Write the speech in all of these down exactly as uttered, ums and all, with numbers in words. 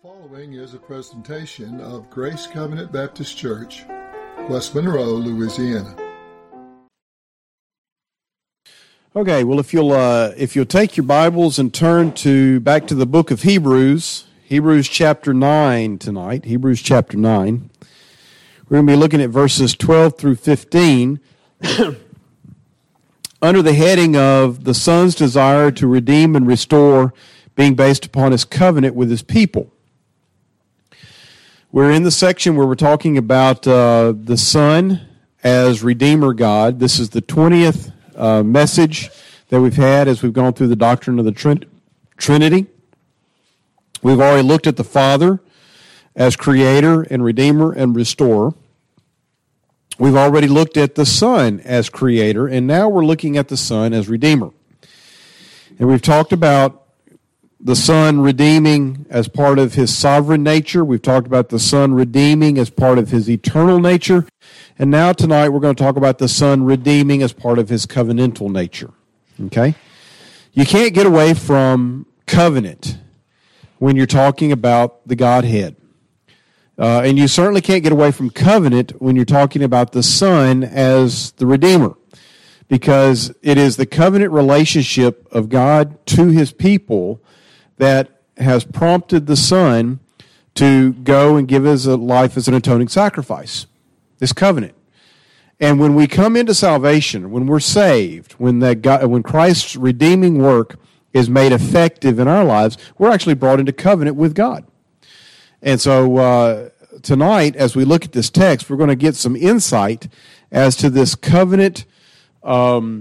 Following is a presentation of Grace Covenant Baptist Church, West Monroe, Louisiana. Okay, well, if you'll uh, if you'll take your Bibles and turn to back to the book of Hebrews, Hebrews chapter nine tonight. Hebrews chapter nine. We're going to be looking at verses twelve through fifteen under the heading of the Son's desire to redeem and restore, being based upon His covenant with His people. We're in the section where we're talking about uh, the Son as Redeemer God. This is the twentieth uh, message that we've had as we've gone through the doctrine of the Trin- Trinity. We've already looked at the Father as Creator and Redeemer and Restorer. We've already looked at the Son as Creator, and now we're looking at the Son as Redeemer. And we've talked about the Son redeeming as part of His sovereign nature. We've talked about the Son redeeming as part of His eternal nature. And now tonight we're going to talk about the Son redeeming as part of His covenantal nature. Okay? You can't get away from covenant when you're talking about the Godhead. Uh, and you certainly can't get away from covenant when you're talking about the Son as the Redeemer, because it is the covenant relationship of God to His people that has prompted the Son to go and give His life as an atoning sacrifice. This covenant. And when we come into salvation, when we're saved, when that God, when Christ's redeeming work is made effective in our lives, we're actually brought into covenant with God. And so uh, tonight, as we look at this text, we're going to get some insight as to this covenant um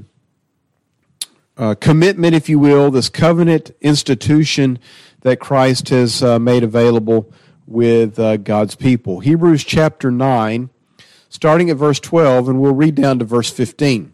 Uh, commitment, if you will, this covenant institution that Christ has uh, made available with uh, God's people. Hebrews chapter nine, starting at verse twelve, and we'll read down to verse fifteen.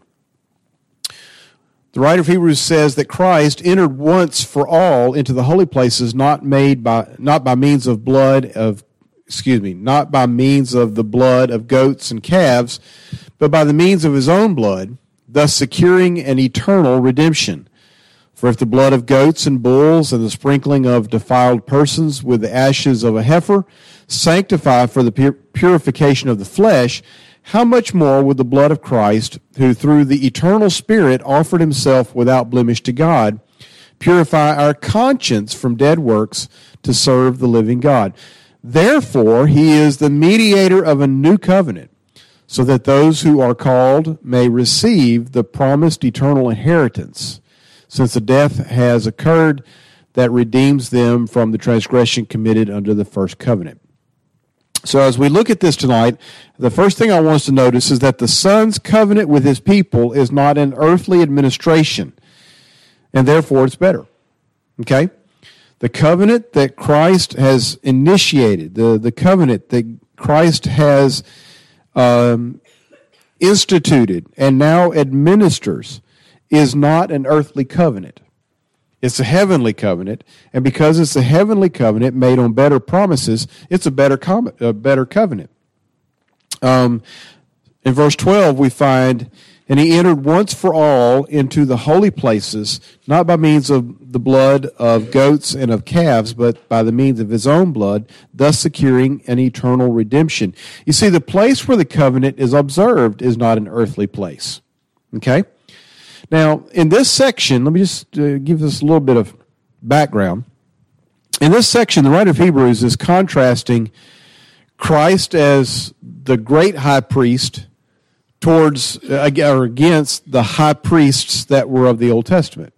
The writer of Hebrews says that Christ entered once for all into the holy places, not made by not by means of blood of excuse me, not by means of the blood of goats and calves, but by the means of His own blood, thus securing an eternal redemption. For if the blood of goats and bulls and the sprinkling of defiled persons with the ashes of a heifer sanctify for the pur- purification of the flesh, how much more would the blood of Christ, who through the eternal Spirit offered Himself without blemish to God, purify our conscience from dead works to serve the living God? Therefore, He is the mediator of a new covenant, so that those who are called may receive the promised eternal inheritance, since the death has occurred that redeems them from the transgression committed under the first covenant. So as we look at this tonight, the first thing I want us to notice is that the Son's covenant with His people is not an earthly administration, and therefore it's better. Okay? The covenant that Christ has initiated, the, the covenant that Christ has Um, instituted and now administers, is not an earthly covenant. It's a heavenly covenant, and because it's a heavenly covenant made on better promises, it's a better com- a better covenant. Um, in verse twelve, we find, and He entered once for all into the holy places, not by means of the blood of goats and of calves, but by the means of His own blood, thus securing an eternal redemption. You see, the place where the covenant is observed is not an earthly place. Okay? Now, in this section, let me just uh, give us a little bit of background. In this section, the writer of Hebrews is contrasting Christ as the great high priest towards uh, or against the high priests that were of the Old Testament.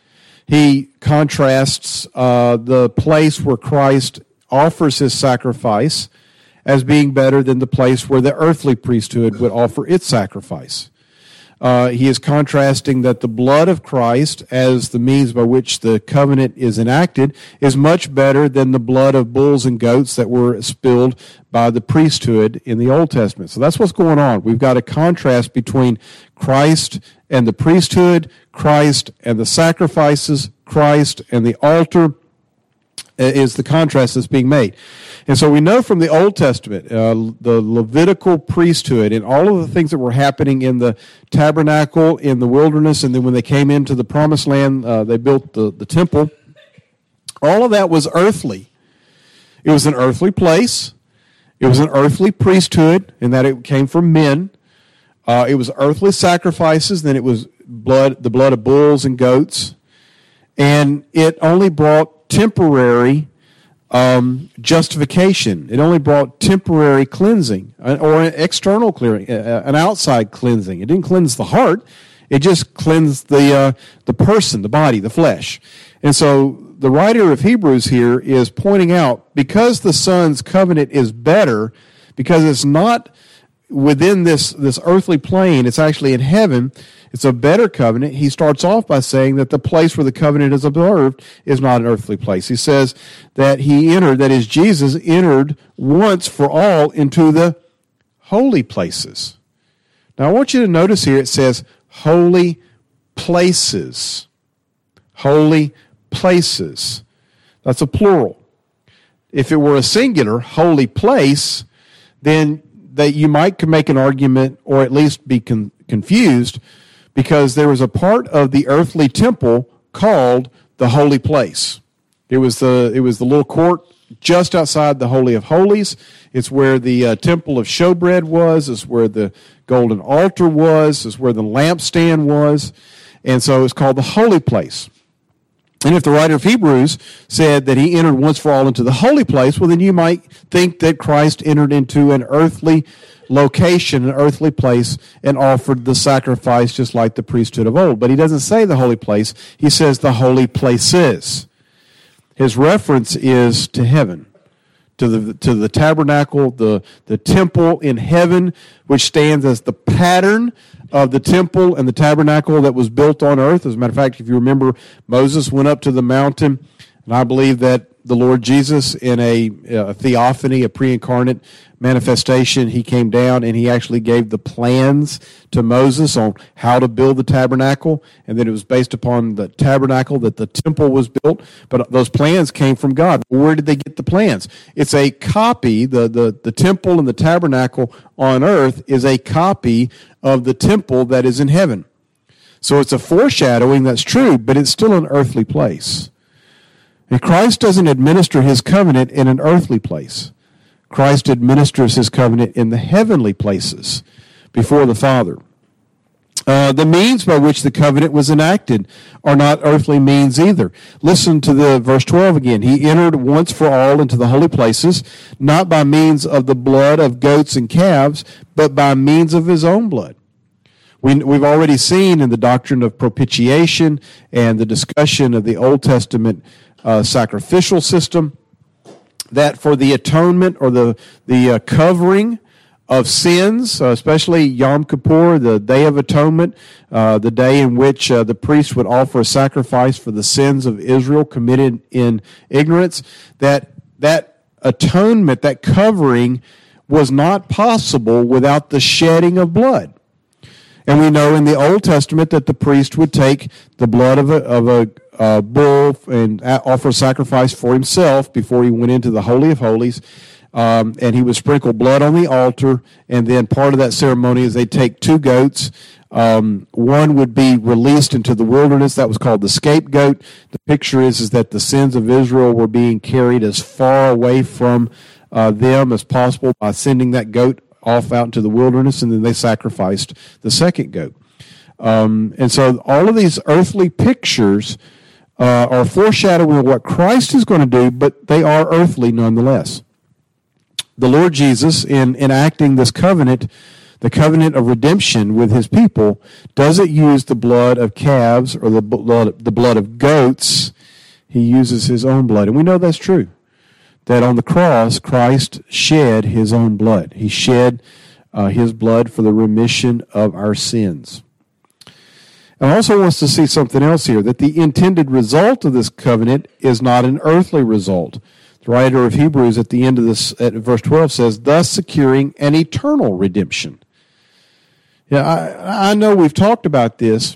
He contrasts uh, the place where Christ offers His sacrifice as being better than the place where the earthly priesthood would offer its sacrifice. Uh, he is contrasting that the blood of Christ, as the means by which the covenant is enacted, is much better than the blood of bulls and goats that were spilled by the priesthood in the Old Testament. So that's what's going on. We've got a contrast between Christ and the priesthood, Christ and the sacrifices, Christ and the altar, is the contrast that's being made. And so we know from the Old Testament, uh, the Levitical priesthood and all of the things that were happening in the tabernacle, in the wilderness, and then when they came into the promised land, uh, they built the, the temple. All of that was earthly. It was an earthly place. It was an earthly priesthood in that it came from men. Uh, it was earthly sacrifices. Then it was blood, the blood of bulls and goats. And it only brought temporary um, justification. It only brought temporary cleansing or an external clearing, uh, an outside cleansing. It didn't cleanse the heart. It just cleansed the uh, the person, the body, the flesh. And so the writer of Hebrews here is pointing out, because the Son's covenant is better, because it's not within this, this earthly plane, it's actually in heaven, it's a better covenant. He starts off by saying that the place where the covenant is observed is not an earthly place. He says that he entered, that is, Jesus entered once for all into the holy places. Now I want you to notice here it says holy places. Holy places. That's a plural. If it were a singular, holy place, then that you might make an argument or at least be con- confused because there was a part of the earthly temple called the holy place. It was the it was the little court just outside the Holy of Holies. It's where the uh, temple of showbread was. It's where the golden altar was. It's where the lampstand was. And so it's called the holy place. And if the writer of Hebrews said that he entered once for all into the holy place, well, then you might think that Christ entered into an earthly location, an earthly place, and offered the sacrifice just like the priesthood of old. But he doesn't say the holy place. He says the holy places. His reference is to heaven, to the to the tabernacle, the, the temple in heaven, which stands as the pattern of the temple and the tabernacle that was built on earth. As a matter of fact, if you remember, Moses went up to the mountain, and I believe that the Lord Jesus, in a, a theophany, a pre-incarnate manifestation, he came down and he actually gave the plans to Moses on how to build the tabernacle, and that it was based upon the tabernacle that the temple was built. But those plans came from God. Where did they get the plans? It's a copy, the, the, the temple and the tabernacle on earth is a copy of the temple that is in heaven. So it's a foreshadowing, that's true, but it's still an earthly place. And Christ doesn't administer his covenant in an earthly place. Christ administers his covenant in the heavenly places before the Father. Uh, the means by which the covenant was enacted are not earthly means either. Listen to the verse twelve again. He entered once for all into the holy places, not by means of the blood of goats and calves, but by means of his own blood. We, we've already seen in the doctrine of propitiation and the discussion of the Old Testament uh, sacrificial system that for the atonement or the, the uh, covering of sins, uh, especially Yom Kippur, the Day of Atonement, uh, the day in which uh, the priest would offer a sacrifice for the sins of Israel committed in ignorance, that that atonement, that covering, was not possible without the shedding of blood. And we know in the Old Testament that the priest would take the blood of a, of a uh, bull and offer a sacrifice for himself before he went into the Holy of Holies. Um, and he would sprinkle blood on the altar, and then part of that ceremony is they take two goats. Um, one would be released into the wilderness. That was called the scapegoat. The picture is, is that the sins of Israel were being carried as far away from uh, them as possible by sending that goat off out into the wilderness, and then they sacrificed the second goat. Um, and so all of these earthly pictures uh, are foreshadowing of what Christ is going to do, but they are earthly nonetheless. The Lord Jesus, in enacting this covenant, the covenant of redemption with his people, doesn't use the blood of calves or the blood, the blood of goats. He uses his own blood. And we know that's true, that on the cross, Christ shed his own blood. He shed uh, his blood for the remission of our sins. And I also want us to see something else here, that the intended result of this covenant is not an earthly result. The writer of Hebrews at the end of this, at verse twelve, says, thus securing an eternal redemption. Yeah, I, I know we've talked about this,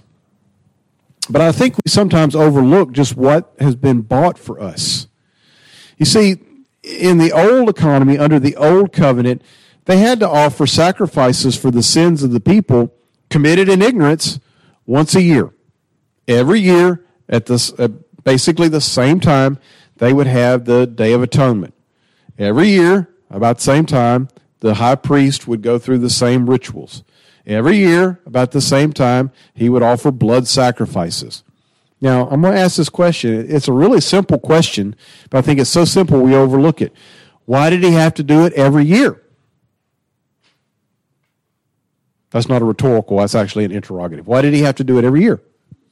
but I think we sometimes overlook just what has been bought for us. You see, in the old economy, under the old covenant, they had to offer sacrifices for the sins of the people committed in ignorance once a year. Every year, at this, uh, basically the same time, they would have the Day of Atonement. Every year, about the same time, the high priest would go through the same rituals. Every year, about the same time, he would offer blood sacrifices. Now, I'm going to ask this question. It's a really simple question, but I think it's so simple we overlook it. Why did he have to do it every year? That's not a rhetorical. That's actually an interrogative. Why did he have to do it every year?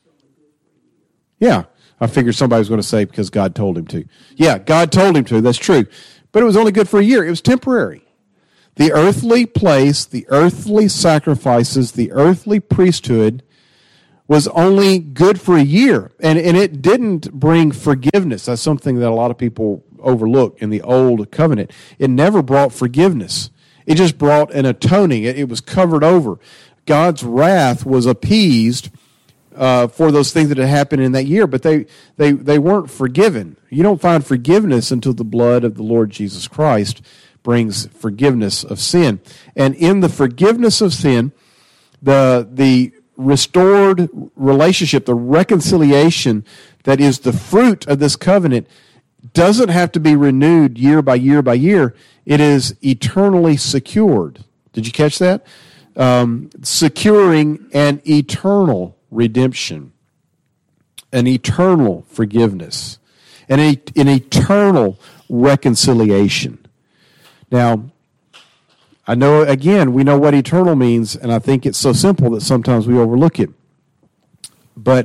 Yeah, I figured somebody was going to say because God told him to. Yeah, God told him to. That's true. But it was only good for a year. It was temporary. The earthly place, the earthly sacrifices, the earthly priesthood was only good for a year. And, and it didn't bring forgiveness. That's something that a lot of people overlook in the old covenant. It never brought forgiveness. It just brought an atoning. It, it was covered over. God's wrath was appeased uh, for those things that had happened in that year, but they, they, they weren't forgiven. You don't find forgiveness until the blood of the Lord Jesus Christ brings forgiveness of sin. And in the forgiveness of sin, the the restored relationship, the reconciliation that is the fruit of this covenant doesn't have to be renewed year by year by year. It is eternally secured. Did you catch that? Um, securing an eternal redemption, an eternal forgiveness, and a, an eternal reconciliation. Now, I know, again, we know what eternal means, and I think it's so simple that sometimes we overlook it. But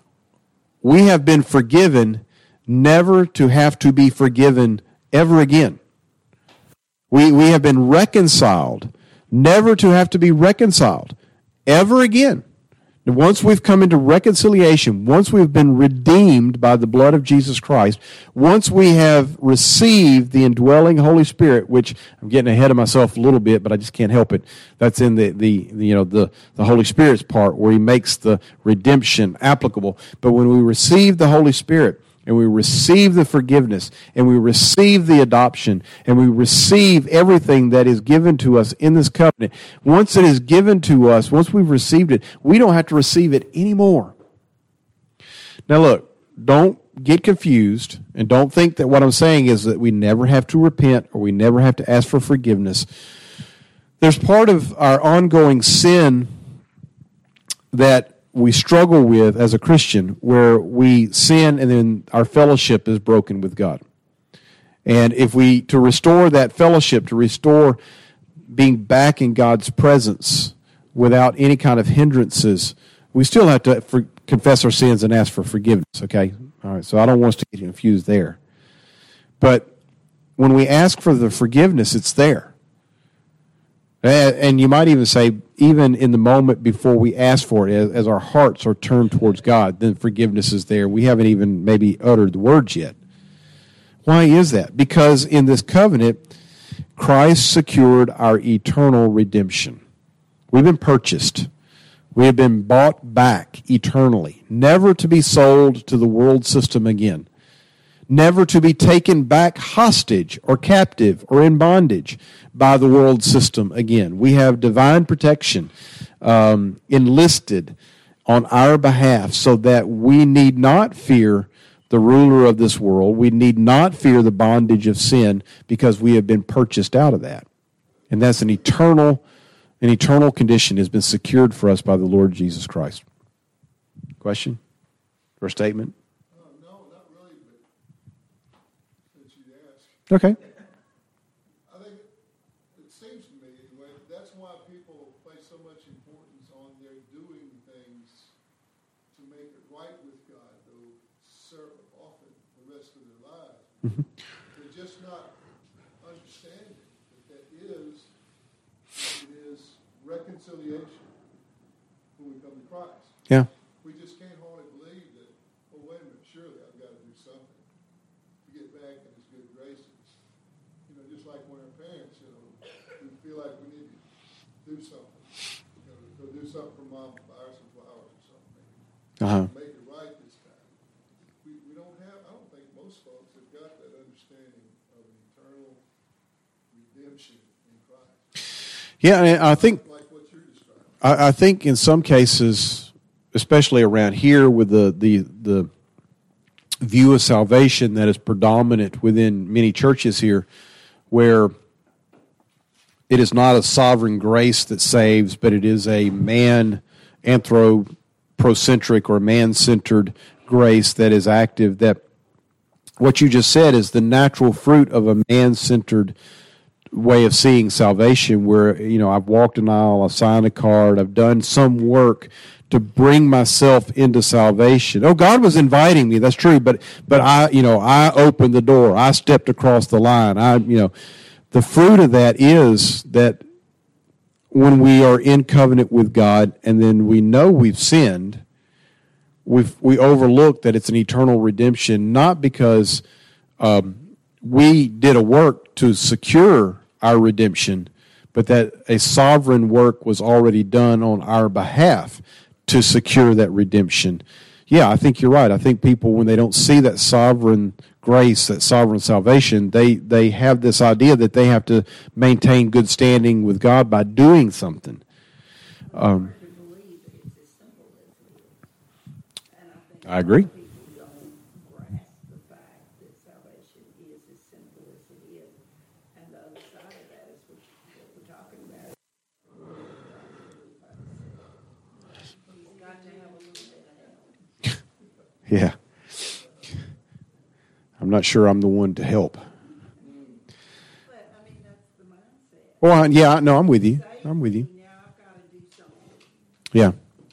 we have been forgiven never to have to be forgiven ever again. We, we have been reconciled never to have to be reconciled ever again. And once we've come into reconciliation, once we've been redeemed by the blood of Jesus Christ, once we have received the indwelling Holy Spirit, which I'm getting ahead of myself a little bit, but I just can't help it. That's in the, the, the you know the, the Holy Spirit's part where he makes the redemption applicable. But when we receive the Holy Spirit, and we receive the forgiveness, and we receive the adoption, and we receive everything that is given to us in this covenant. Once it is given to us, once we've received it, we don't have to receive it anymore. Now look, don't get confused, and don't think that what I'm saying is that we never have to repent or we never have to ask for forgiveness. There's part of our ongoing sin that we struggle with as a Christian, where we sin and then our fellowship is broken with God. And if we, to restore that fellowship, to restore being back in God's presence without any kind of hindrances, we still have to for, confess our sins and ask for forgiveness, okay? All right, so I don't want us to get confused there. But when we ask for the forgiveness, it's there. And you might even say, even in the moment before we ask for it, as, as our hearts are turned towards God, then forgiveness is there. We haven't even maybe uttered the words yet. Why is that? Because in this covenant, Christ secured our eternal redemption. We've been purchased. We have been bought back eternally, never to be sold to the world system again, never to be taken back hostage or captive or in bondage by the world system again. We have divine protection um, enlisted on our behalf so that we need not fear the ruler of this world. We need not fear the bondage of sin because we have been purchased out of that. And that's an eternal, an eternal condition has been secured for us by the Lord Jesus Christ. Question or statement? Uh, no, not really, but since you asked. Okay. I think it seems to me, anyway, that's why people place so much importance on their doing things to make it right with God, though serve often the rest of their lives. Mm-hmm. They're just not understanding that that is, it is reconciliation when we come to Christ. Yeah. We just can't hardly believe that, well, wait a minute, surely I've got to do something to get back in his good graces. You know, just like when our parents, you know, we feel like we need to do something. You know, go do something for mom, buy her some flowers or something. Uh-huh. Make it right this time. We, we don't have, I don't think most folks have got that understanding of an eternal redemption in Christ. Yeah, and I think, like what you're describing. I, I think in some cases, especially around here with the, the, the view of salvation that is predominant within many churches here, where it is not a sovereign grace that saves, but it is a man anthropocentric or man-centered grace that is active, that what you just said is the natural fruit of a man-centered way of seeing salvation, where, you know, I've walked an aisle, I've signed a card, I've done some work to bring myself into salvation. Oh, God was inviting me, that's true, but but I, you know, I opened the door, I stepped across the line. I, you know, the fruit of that is that when we are in covenant with God and then we know we've sinned, we we overlook that it's an eternal redemption, not because um, we did a work to secure our redemption, but that a sovereign work was already done on our behalf to secure that redemption. Yeah, I think you're right. I think people, when they don't see that sovereign grace, that sovereign salvation, they, they have this idea that they have to maintain good standing with God by doing something. Um, I agree. Yeah. I'm not sure I'm the one to help. But, I mean, that's the mindset. Well, yeah, no, I'm with you. I'm with you. Now I've got to do something. Yeah.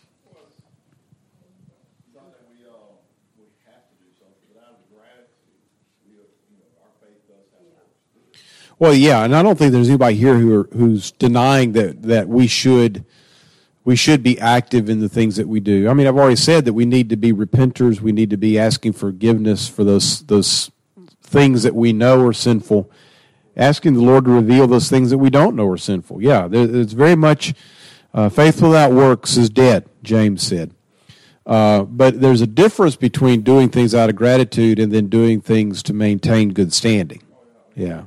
Not that we, uh, we have to do something, but out of gratitude, we, you know, our faith does have works. Well, yeah, and I don't think there's anybody here who are, who's denying that, that we should we should be active in the things that we do. I mean, I've already said that we need to be repenters. We need to be asking forgiveness for those those things that we know are sinful, asking the Lord to reveal those things that we don't know are sinful. Yeah, it's very much uh, faith without works is dead, James said. Uh, but there's a difference between doing things out of gratitude and then doing things to maintain good standing. Yeah.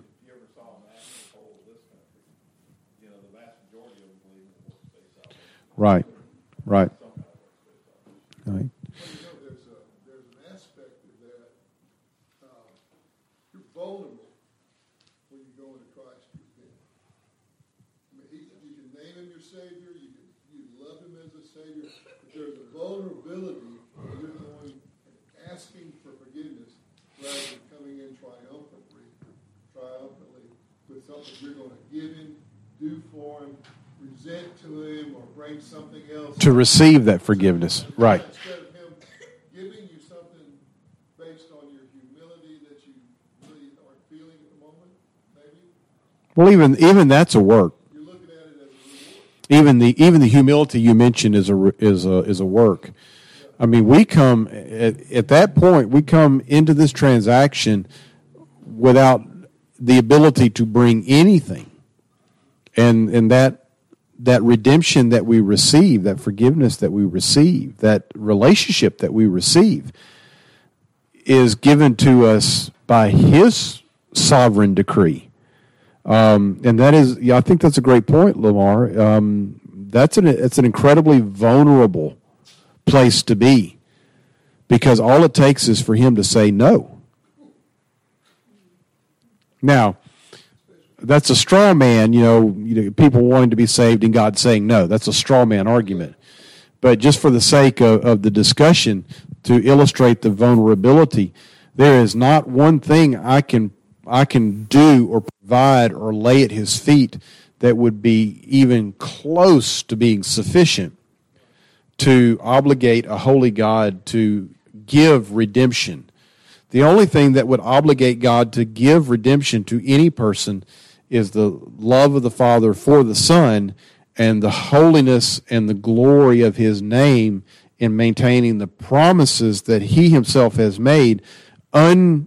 Right, right, right. Well, you know, there's a, there's an aspect of that, uh, you're vulnerable when you go into Christ with him. I mean, he, you can name him your Savior, you can, you love him as a Savior, but there's a vulnerability when you're going and asking for forgiveness rather than coming in triumphantly, triumphantly with something you're going to give him, do for him, present to him, or bring something else. To receive that forgiveness, right. Instead of him giving you something based on your humility that you really aren't feeling at the moment, maybe. Well, even even that's a work. You're looking at it as a reward. Even the even the humility you mentioned is a is a is a work. I mean, we come at, at that point. We come into this transaction without the ability to bring anything, and and that. That redemption that we receive, that forgiveness that we receive, that relationship that we receive is given to us by his sovereign decree. Um, and that is, yeah, I think that's a great point, Lamar. Um, that's an, it's an incredibly vulnerable place to be, because all it takes is for him to say no. Now, that's a straw man, you know, you know, people wanting to be saved and God saying no. That's a straw man argument. But just for the sake of, of the discussion, to illustrate the vulnerability, there is not one thing I can I can do or provide or lay at his feet that would be even close to being sufficient to obligate a holy God to give redemption. The only thing that would obligate God to give redemption to any person is the love of the Father for the Son and the holiness and the glory of his name in maintaining the promises that he himself has made, un,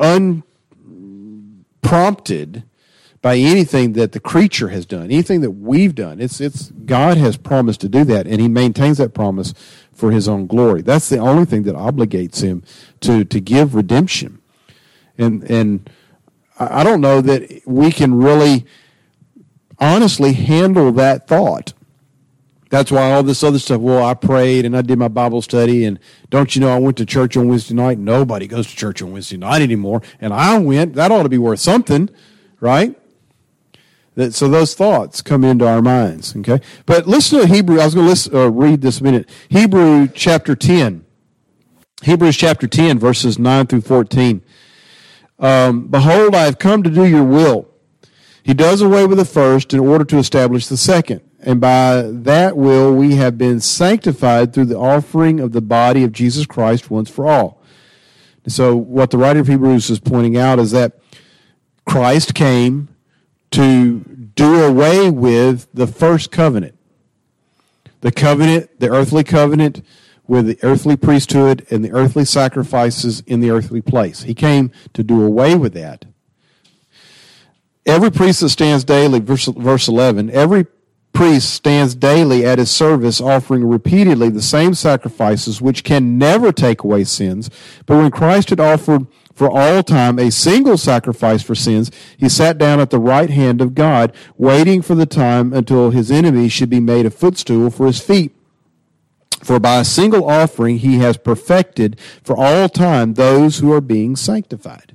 unprompted by anything that the creature has done, anything that we've done. It's, it's, God has promised to do that, and he maintains that promise for his own glory. That's the only thing that obligates him to, to give redemption. And, and I don't know that we can really honestly handle that thought. That's why all this other stuff, well, I prayed and I did my Bible study, and don't you know I went to church on Wednesday night? Nobody goes to church on Wednesday night anymore, and I went. That ought to be worth something, right? That, so those thoughts come into our minds, okay? But listen to Hebrew. I was going to listen, uh, read this a minute. Hebrew chapter ten. Hebrews chapter ten, verses nine through fourteen. Um, Behold, I have come to do your will. He does away with the first in order to establish the second. And by that will we have been sanctified through the offering of the body of Jesus Christ once for all. And so what the writer of Hebrews is pointing out is that Christ came to do away with the first covenant. The covenant, the earthly covenant with the earthly priesthood and the earthly sacrifices in the earthly place. He came to do away with that. Every priest that stands daily, verse, verse eleven, every priest stands daily at his service offering repeatedly the same sacrifices which can never take away sins. But when Christ had offered for all time a single sacrifice for sins, he sat down at the right hand of God, waiting for the time until his enemies should be made a footstool for his feet. For by a single offering he has perfected for all time those who are being sanctified.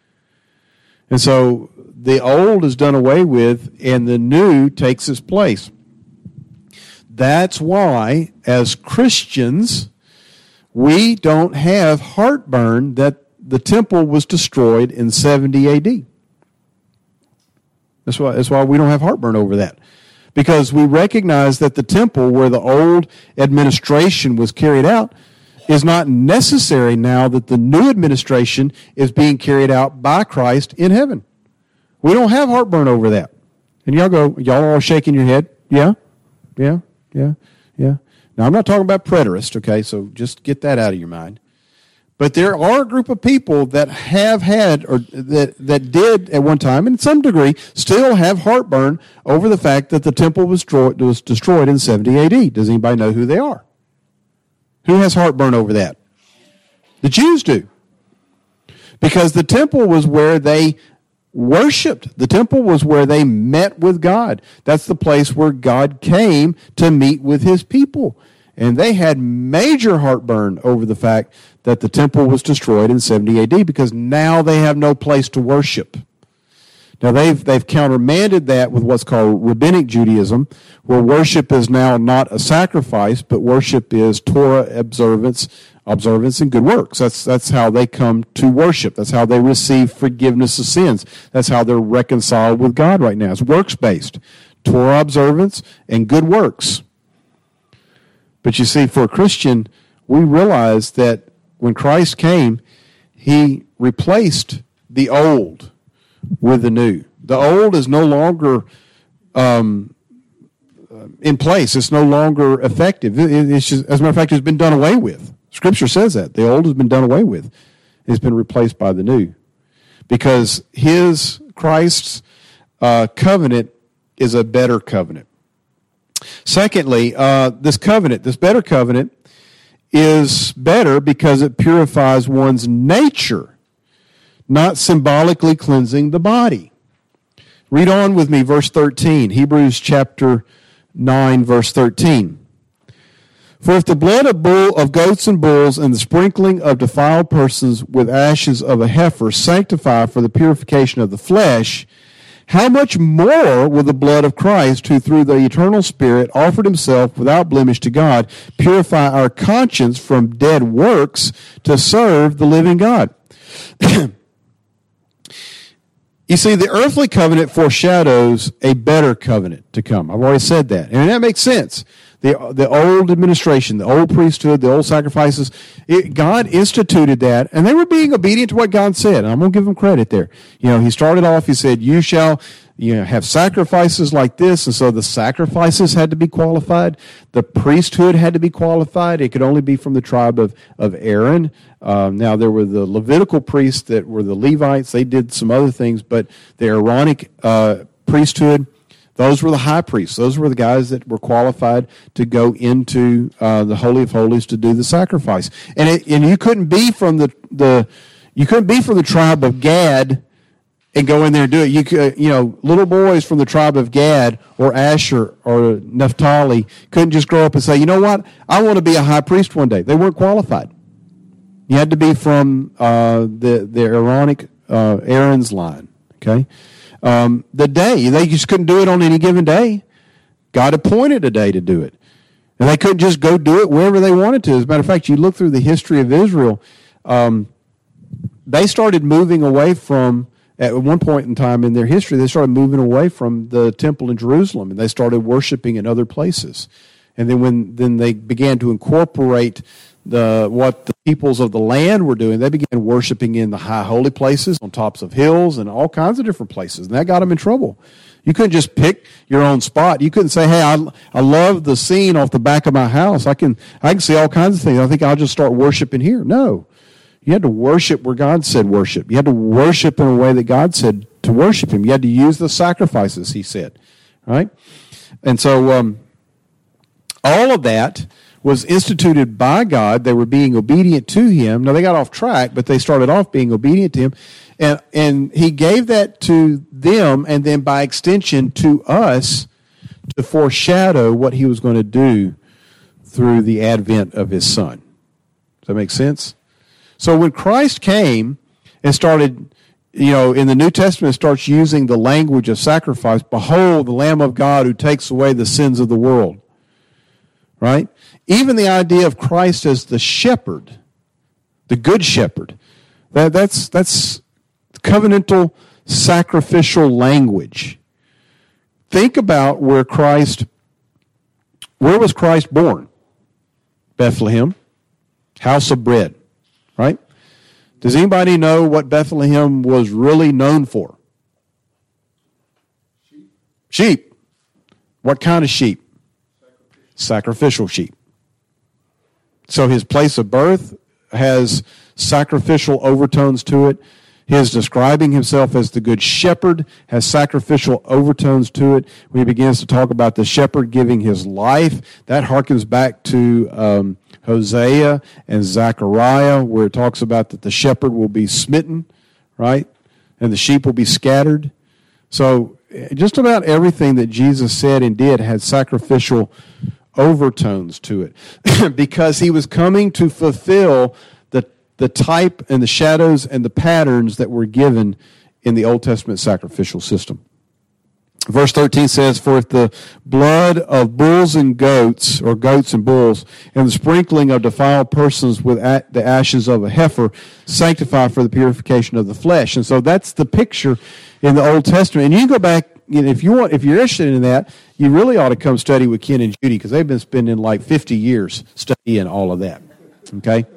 And so the old is done away with and the new takes its place. That's why, as Christians, we don't have heartburn that the temple was destroyed in seventy A D. That's why, that's why we don't have heartburn over that. Because we recognize that the temple where the old administration was carried out is not necessary now that the new administration is being carried out by Christ in heaven. We don't have heartburn over that. And y'all go, y'all are all shaking your head. Yeah, yeah, yeah, yeah. Now, I'm not talking about preterists, okay, so just get that out of your mind. But there are a group of people that have had, or that, that did at one time, and to some degree, still have heartburn over the fact that the temple was destroyed, was destroyed in seventy A D. Does anybody know who they are? Who has heartburn over that? The Jews do. Because the temple was where they worshipped. The temple was where they met with God. That's the place where God came to meet with his people. And they had major heartburn over the fact that the temple was destroyed in seventy A D because now they have no place to worship. Now they've they've countermanded that with what's called rabbinic Judaism, where worship is now not a sacrifice, but worship is Torah observance, observance and good works. That's that's how they come to worship. That's how they receive forgiveness of sins. That's how they're reconciled with God right now. It's works-based. Torah observance and good works. But you see, for a Christian, we realize that when Christ came, he replaced the old with the new. The old is no longer um, in place. It's no longer effective. It, it's just, as a matter of fact, it's been done away with. Scripture says that. The old has been done away with. It's been replaced by the new. Because his, Christ's uh, covenant is a better covenant. Secondly, uh, this covenant, this better covenant, is better because it purifies one's nature, not symbolically cleansing the body. Read on with me, verse thirteen, Hebrews chapter nine, verse thirteen. For if the blood of bull of goats and bulls and the sprinkling of defiled persons with ashes of a heifer sanctify for the purification of the flesh, how much more will the blood of Christ, who through the eternal Spirit offered himself without blemish to God, purify our conscience from dead works to serve the living God? You see, the earthly covenant foreshadows a better covenant to come. I've already said that. And that makes sense. The, the old administration, the old priesthood, the old sacrifices, it, God instituted that, and they were being obedient to what God said. And I'm going to give them credit there. You know, he started off, he said, you shall you know, have sacrifices like this, and so the sacrifices had to be qualified. The priesthood had to be qualified. It could only be from the tribe of, of Aaron. Um, now, there were the Levitical priests that were the Levites. They did some other things, but the Aaronic uh, priesthood, those were the high priests. Those were the guys that were qualified to go into uh, the Holy of Holies to do the sacrifice. And it, and you couldn't be from the the you couldn't be from the tribe of Gad and go in there and do it. You could, you know, little boys from the tribe of Gad or Asher or Naphtali couldn't just grow up and say, you know what, I want to be a high priest one day. They weren't qualified. You had to be from uh, the the Aaronic uh, Aaron's line. Okay. um, the day. They just couldn't do it on any given day. God appointed a day to do it. And they couldn't just go do it wherever they wanted to. As a matter of fact, you look through the history of Israel, um, they started moving away from, at one point in time in their history, they started moving away from the temple in Jerusalem, and they started worshiping in other places. And then when then they began to incorporate the what the peoples of the land were doing, they began worshiping in the high holy places, on tops of hills, and all kinds of different places. And that got them in trouble. You couldn't just pick your own spot. You couldn't say, hey, I, I love the scene off the back of my house. I can I can see all kinds of things. I think I'll just start worshiping here. No. You had to worship where God said worship. You had to worship in a way that God said to worship him. You had to use the sacrifices he said. Right? And so um, all of that was instituted by God. They were being obedient to him. Now, they got off track, but they started off being obedient to him. And, and he gave that to them, and then by extension to us, to foreshadow what he was going to do through the advent of his son. Does that make sense? So when Christ came and started, you know, in the New Testament, starts using the language of sacrifice, behold, the Lamb of God who takes away the sins of the world. Right? Even the idea of Christ as the shepherd, the good shepherd, that, that's, that's covenantal sacrificial language. Think about where Christ, where was Christ born? Bethlehem, house of bread, right? Does anybody know what Bethlehem was really known for? Sheep. Sheep. What kind of sheep? Sacrificial sheep. So his place of birth has sacrificial overtones to it. His describing himself as the good shepherd has sacrificial overtones to it. When he begins to talk about the shepherd giving his life, that harkens back to um, Hosea and Zechariah, where it talks about that the shepherd will be smitten, right? And the sheep will be scattered. So just about everything that Jesus said and did had sacrificial overtones to it because he was coming to fulfill the the type and the shadows and the patterns that were given in the Old Testament sacrificial system. Verse thirteen says, for if the blood of bulls and goats, or goats and bulls, and the sprinkling of defiled persons with the ashes of a heifer sanctify for the purification of the flesh. And so that's the picture in the Old Testament. And you can go back, you know, if you want, if you're interested in that, you really ought to come study with Ken and Judy, because they've been spending like fifty years studying all of that. Okay?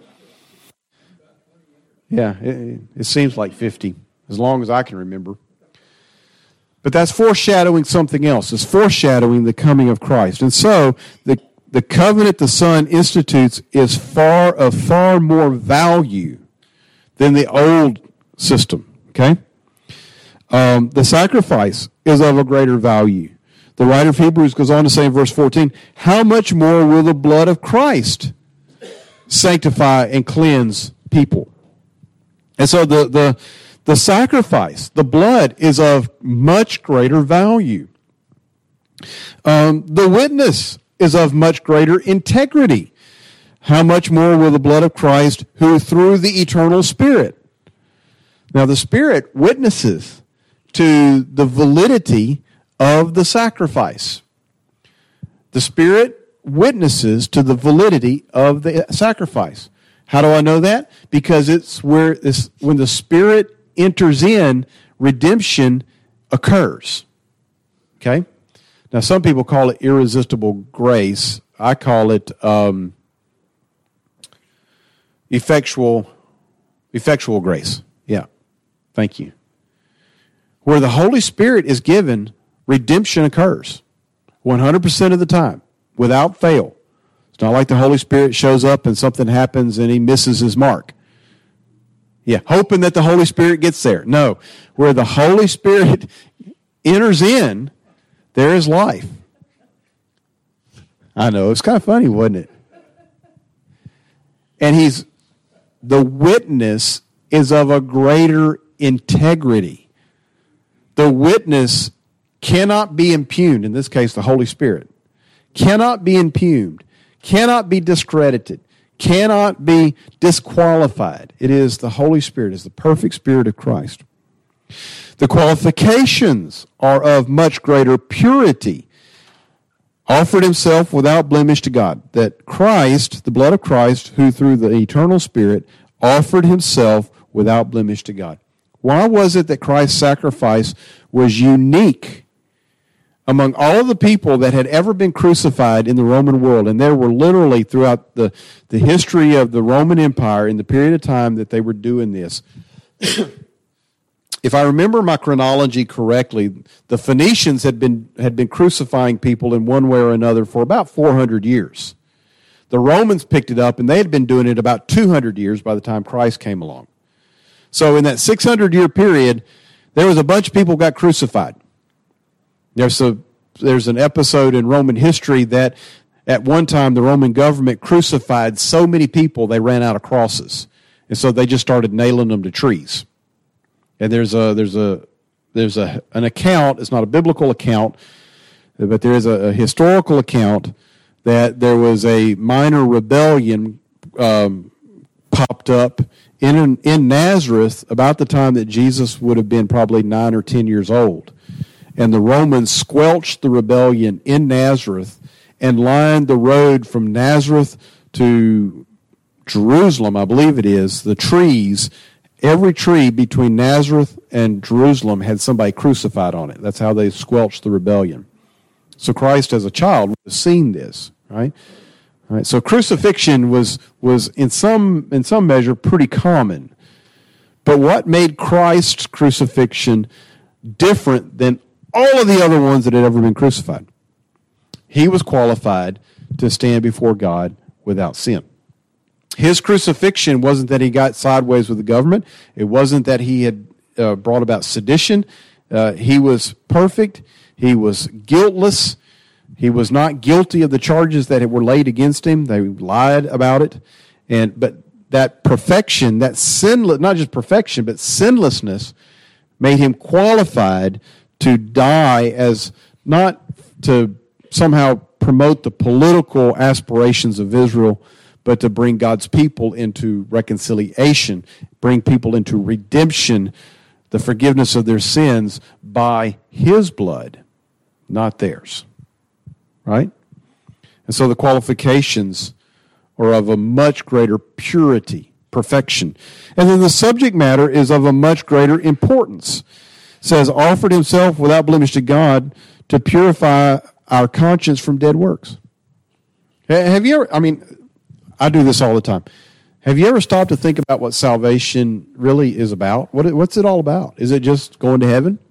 Yeah, it, it seems like fifty, as long as I can remember. But that's foreshadowing something else. It's foreshadowing the coming of Christ. And so the the covenant the Son institutes is far of far more value than the old system. Okay? Um, the sacrifice is of a greater value. The writer of Hebrews goes on to say in verse fourteen, how much more will the blood of Christ sanctify and cleanse people? And so the the The sacrifice, the blood, is of much greater value. Um, the witness is of much greater integrity. How much more will the blood of Christ, who through the eternal Spirit. Now the Spirit witnesses to the validity of the sacrifice. The Spirit witnesses to the validity of the sacrifice. How do I know that? Because it's where it's when the Spirit enters in, redemption occurs. Okay? Now, some people call it irresistible grace. I call it um, effectual, effectual grace. Yeah. Thank you. Where the Holy Spirit is given, redemption occurs one hundred percent of the time, without fail. It's not like the Holy Spirit shows up and something happens and he misses his mark. Yeah, hoping that the Holy Spirit gets there. No, where the Holy Spirit enters in, there is life. I know, it's kind of funny, wasn't it? And he's, the witness is of a greater integrity. The witness cannot be impugned, in this case the Holy Spirit, cannot be impugned, cannot be discredited, cannot be disqualified. It is the Holy Spirit, is the perfect Spirit of Christ. The qualifications are of much greater purity. Offered himself without blemish to God. That Christ, the blood of Christ, who through the eternal Spirit offered himself without blemish to God. Why was it that Christ's sacrifice was unique among all of the people that had ever been crucified in the Roman world? And there were literally throughout the, the history of the Roman Empire, in the period of time that they were doing this. If I remember my chronology correctly, the Phoenicians had been had been crucifying people in one way or another for about four hundred years. The Romans picked it up, and they had been doing it about two hundred years by the time Christ came along. So in that six hundred year period, there was a bunch of people who got crucified. There's a there's an episode in Roman history that at one time the Roman government crucified so many people they ran out of crosses. And so they just started nailing them to trees. And there's a there's a there's a an account. It's not a biblical account, but there is a, a historical account that there was a minor rebellion um, popped up in in Nazareth about the time that Jesus would have been probably nine or ten years old, and the Romans squelched the rebellion in Nazareth and lined the road from Nazareth to Jerusalem, I believe it is, the trees. Every tree between Nazareth and Jerusalem had somebody crucified on it. That's how they squelched the rebellion. So Christ, as a child, would have seen this, right? All right. So crucifixion was was in some in some measure pretty common. But what made Christ's crucifixion different than all of the other ones that had ever been crucified? He was qualified to stand before God without sin. His crucifixion wasn't that he got sideways with the government. It wasn't that he had uh, brought about sedition. Uh, he was perfect. He was guiltless. He was not guilty of the charges that were laid against him. They lied about it. And but that perfection, that sinless, not just perfection, but sinlessness, made him qualified to die as not to somehow promote the political aspirations of Israel, but to bring God's people into reconciliation, bring people into redemption, the forgiveness of their sins by his blood, not theirs. Right? And so the qualifications are of a much greater purity, perfection. And then the subject matter is of a much greater importance. It says, offered himself without blemish to God to purify our conscience from dead works. Have you ever, I mean, I do this all the time. Have you ever stopped to think about what salvation really is about? What What's it all about? Is it just going to heaven?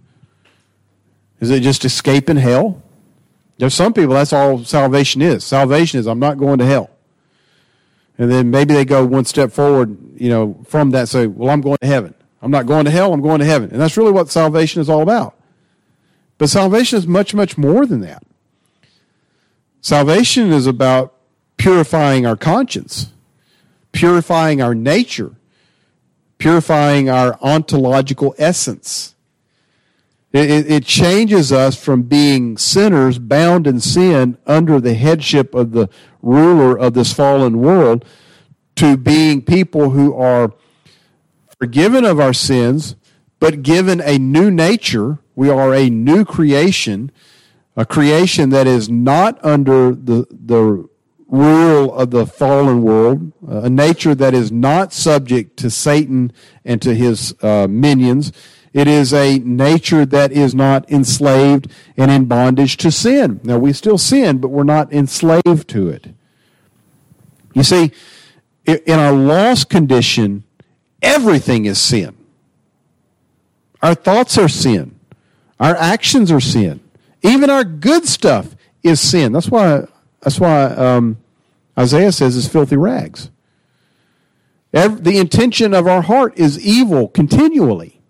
Is it just escaping hell? There's some people, that's all salvation is. Salvation is, I'm not going to hell. And then maybe they go one step forward, you know, from that, say, well, I'm going to heaven. I'm not going to hell, I'm going to heaven. And that's really what salvation is all about. But salvation is much, much more than that. Salvation is about purifying our conscience, purifying our nature, purifying our ontological essence. It, it, it changes us from being sinners bound in sin under the headship of the ruler of this fallen world to being people who are forgiven of our sins, but given a new nature. We are a new creation, a creation that is not under the the rule of the fallen world, a nature that is not subject to Satan and to his uh, minions. It is a nature that is not enslaved and in bondage to sin. Now, we still sin, but we're not enslaved to it. You see, in our lost condition, everything is sin. Our thoughts are sin. Our actions are sin. Even our good stuff is sin. That's why That's why um, Isaiah says it's filthy rags. Every, the intention of our heart is evil continually.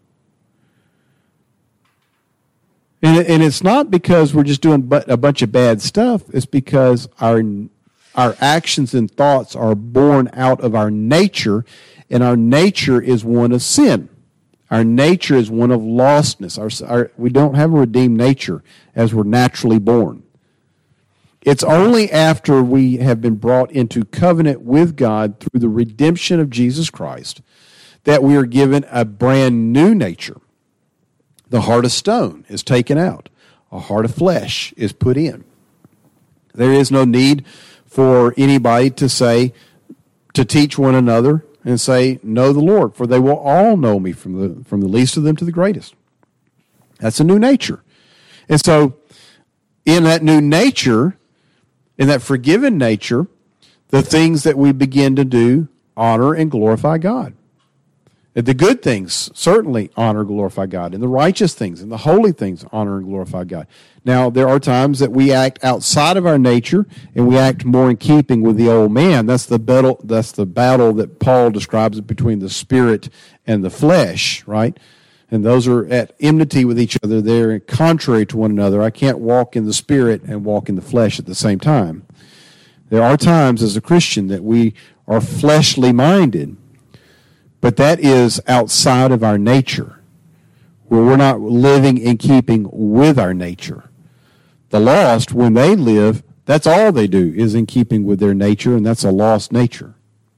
And, and it's not because we're just doing but a bunch of bad stuff. It's because our our actions and thoughts are born out of our nature, and our nature is one of sin. Our nature is one of lostness. Our, our, we don't have a redeemed nature as we're naturally born. It's only after we have been brought into covenant with God through the redemption of Jesus Christ that we are given a brand new nature. The heart of stone is taken out. A heart of flesh is put in. There is no need for anybody to say, to teach one another and say, know the Lord, for they will all know me from the, from the least of them to the greatest. That's a new nature. And so in that new nature, in that forgiven nature, the things that we begin to do honor and glorify God. The good things certainly honor and glorify God, and the righteous things and the holy things honor and glorify God. Now, there are times that we act outside of our nature, and we act more in keeping with the old man. That's the battle, that's the battle that Paul describes between the spirit and the flesh, right? And those are at enmity with each other. They're contrary to one another. I can't walk in the spirit and walk in the flesh at the same time. There are times as a Christian that we are fleshly minded, but that is outside of our nature, where we're not living in keeping with our nature. The lost, when they live, that's all they do is in keeping with their nature, and that's a lost nature.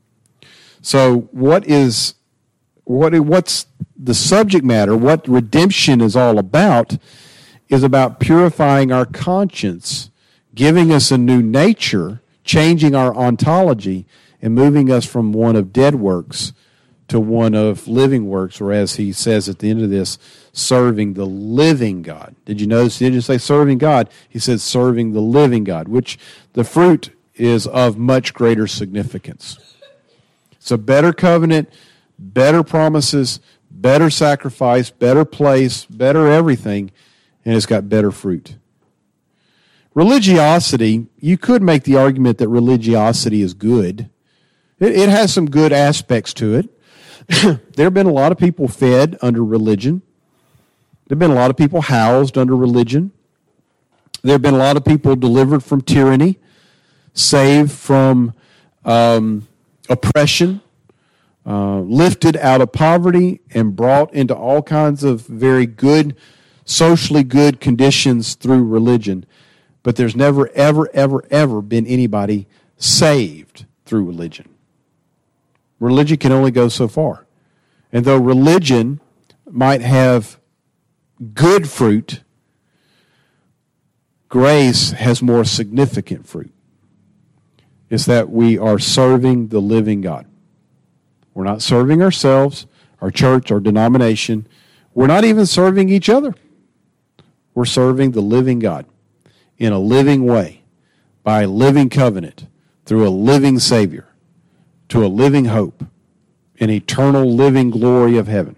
So what is what what's the subject matter, what redemption is all about, is about purifying our conscience, giving us a new nature, changing our ontology, and moving us from one of dead works to one of living works, or as he says at the end of this, serving the living God. Did you notice he didn't just say serving God? He said serving the living God, which the fruit is of much greater significance. It's a better covenant, better promises, better sacrifice, better place, better everything, and it's got better fruit. Religiosity, you could make the argument that religiosity is good. It, it has some good aspects to it. There have been a lot of people fed under religion. There have been a lot of people housed under religion. There have been a lot of people delivered from tyranny, saved from um, oppression, uh, lifted out of poverty, and brought into all kinds of very good, socially good conditions through religion. But there's never, ever, ever, ever been anybody saved through religion. Religion can only go so far. And though religion might have good fruit, grace has more significant fruit. It's that we are serving the living God. We're not serving ourselves, our church, our denomination. We're not even serving each other. We're serving the living God in a living way, by a living covenant, through a living Savior, to a living hope, an eternal living glory of heaven.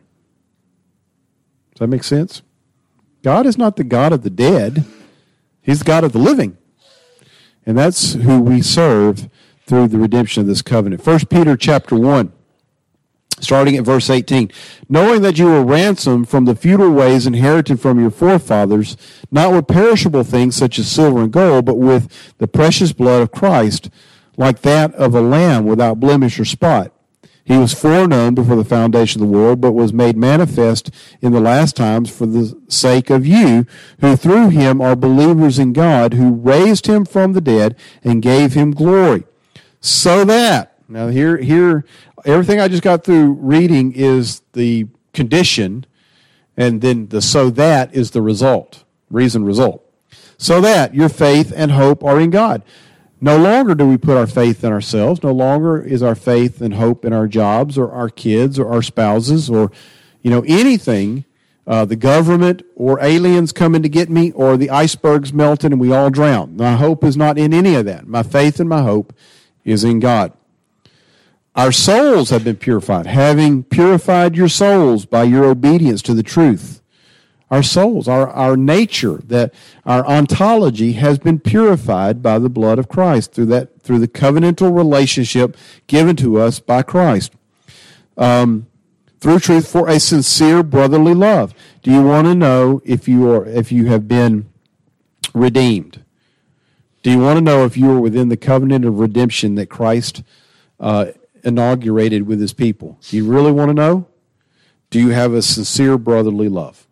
Does that make sense? God is not the God of the dead. He's the God of the living. And that's who we serve through the redemption of this covenant. First Peter chapter one, starting at verse eighteen. Knowing that you were ransomed from the futile ways inherited from your forefathers, not with perishable things such as silver and gold, but with the precious blood of Christ, like that of a lamb without blemish or spot. He was foreknown before the foundation of the world, but was made manifest in the last times for the sake of you, who through him are believers in God, who raised him from the dead and gave him glory. So that, now here, here, everything I just got through reading is the condition, and then the so that is the result, reason result. So that your faith and hope are in God. No longer do we put our faith in ourselves. No longer is our faith and hope in our jobs or our kids or our spouses or, you know, anything, uh, the government or aliens coming to get me or the icebergs melting and we all drown. My hope is not in any of that. My faith and my hope is in God. Our souls have been purified, having purified your souls by your obedience to the truth. Our souls, our, our nature, that our ontology has been purified by the blood of Christ through that through the covenantal relationship given to us by Christ. Um, through truth for a sincere brotherly love. Do you want to know if you are if you have been redeemed? Do you want to know if you are within the covenant of redemption that Christ uh, inaugurated with his people? Do you really want to know? Do you have a sincere brotherly love?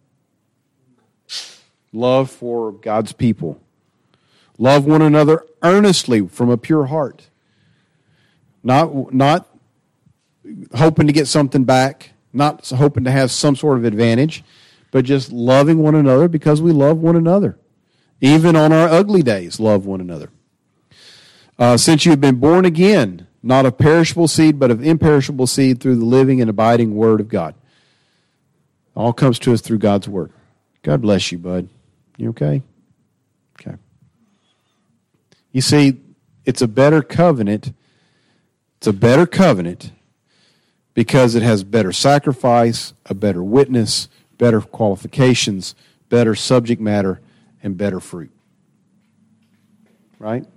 Love for God's people. Love one another earnestly from a pure heart. Not, not hoping to get something back, not hoping to have some sort of advantage, but just loving one another because we love one another. Even on our ugly days, love one another. Uh, since you have been born again, not of perishable seed, but of imperishable seed through the living and abiding Word of God. All comes to us through God's Word. God bless you, bud. You okay? Okay. You see, it's a better covenant. It's a better covenant because it has better sacrifice, a better witness, better qualifications, better subject matter, and better fruit. Right?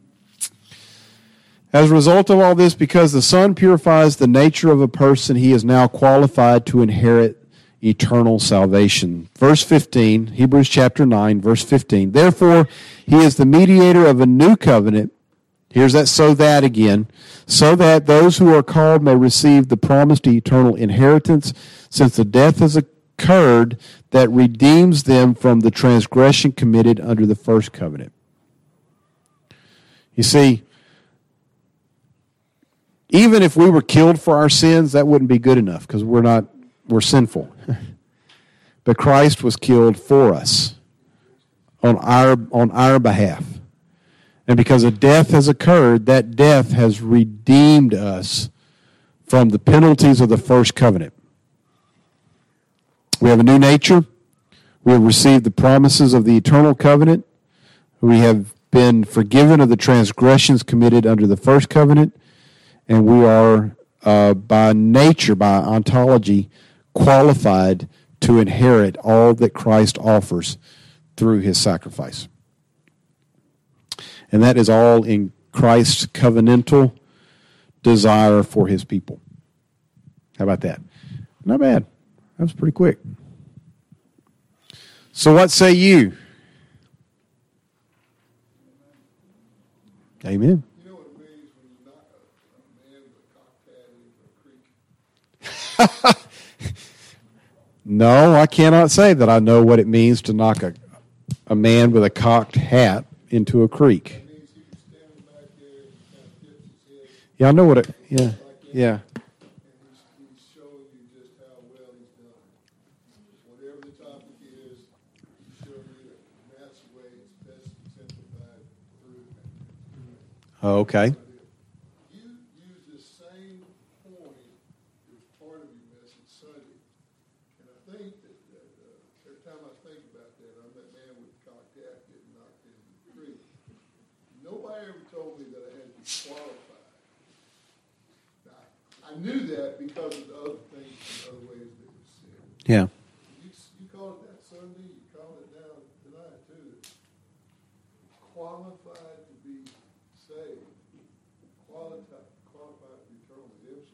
As a result of all this, because the Son purifies the nature of a person, he is now qualified to inherit eternal salvation. Verse fifteen, Hebrews chapter nine, verse fifteen. Therefore, he is the mediator of a new covenant. Here's that so that again. So that those who are called may receive the promised eternal inheritance, since the death has occurred that redeems them from the transgression committed under the first covenant. You see, even if we were killed for our sins, that wouldn't be good enough because we're not, we're sinful. But Christ was killed for us on our, on our behalf. And because a death has occurred, that death has redeemed us from the penalties of the first covenant. We have a new nature. We have received the promises of the eternal covenant. We have been forgiven of the transgressions committed under the first covenant. And we are, uh, by nature, by ontology, qualified to inherit all that Christ offers through his sacrifice. And that is all in Christ's covenantal desire for his people. How about that? Not bad. That was pretty quick. So what say you? Amen. You know what it means when you knock a, a man with a cocked hat into a creek? No, I cannot say that I know what it means to knock a, a man with a cocked hat into a creek. That means he was standing back there and kind of dips his head Yeah, I know what it, yeah, like that. yeah. And he's, he's showing you just how well he's done. Whatever the topic is, he's showing you that that's the way it's best exemplified through. Oh, okay. You use the same point as part of your message Sunday. And I think that, that uh, every time I think about that, I'm that man with the cocked hat getting knocked into the creek. Nobody ever told me that I had to be qualified. Now, I knew that because of the other things and other ways that it was said. Yeah. You, you called it that Sunday, you called it now tonight too. Qualified to be saved. Qualified, qualified for eternal redemption.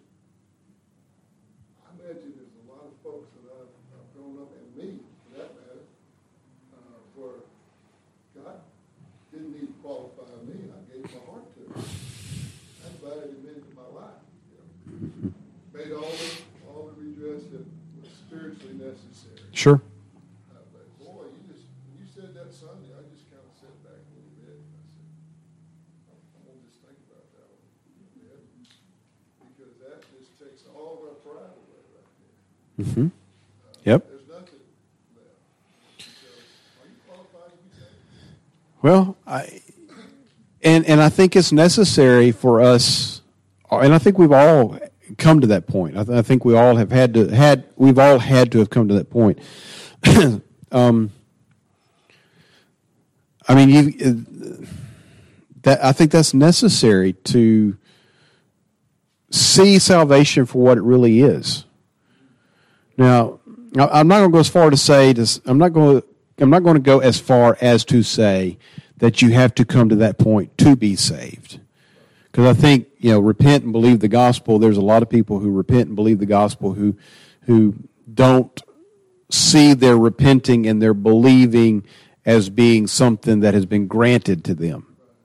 I imagine there's a lot of folks that I've, I've grown up, and me, for that matter, uh, where God didn't need to qualify me. I gave my heart to him. I invited him into my life. You know. Made all the, all the redress that was spiritually necessary. Sure. Uh, but boy, you just when you said that Sunday, I just kind of sat back a little bit and I said, I'm, I'm gonna just think about that one a bit, because that just takes all of our pride away right there. Mm-hmm. Uh, Yep. There's nothing left. Because, are you qualified to be saved? Well, I, and and I think it's necessary for us, and I think we've all come to that point. I, th- I think we all have had to had we've all had to have come to that point. um, I mean, you that I think that's necessary to see salvation for what it really is. Now, I'm not going to go as far to say this. I'm not going to. I'm not going to go as far as to say that you have to come to that point to be saved. Because I think, you know, repent and believe the gospel. There's a lot of people who repent and believe the gospel who who don't see their repenting and their believing as being something that has been granted to them.